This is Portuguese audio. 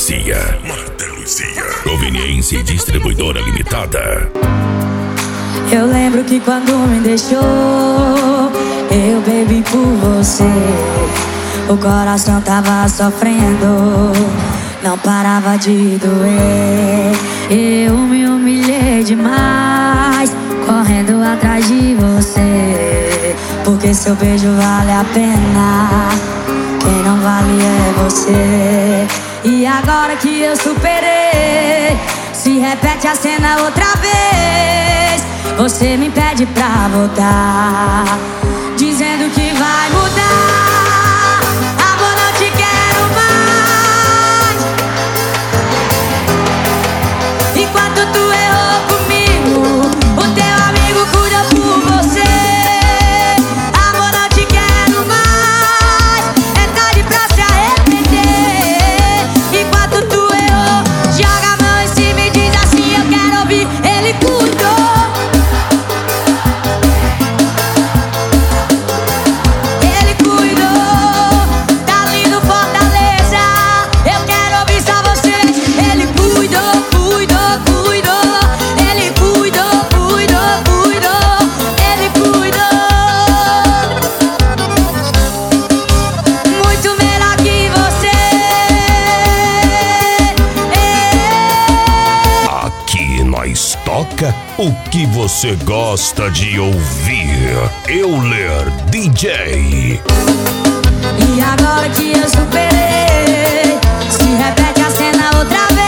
Luzia. Conveniência e distribuidora limitada. Eu lembro que quando me deixou, eu bebi por você. O coração tava sofrendo, não parava de doer. Eu me humilhei demais, correndo atrás de você. Porque seu beijo vale a pena, quem não vale é você. E agora que eu superei, se repete a cena outra vez. Você me pede pra voltar, dizendo que vai mudar. Amor, não te quero mais. Enquanto tu errou comigo, o teu amigo cuida por você. Amor, não te quero mais. É tarde pra se arrepender. Enquanto tu errou, joga a mão em cima e diz assim: eu quero ouvir. Ele cuidou. Toca o que você gosta de ouvir. Euler DJ. E agora que eu superei, se repete a cena outra vez.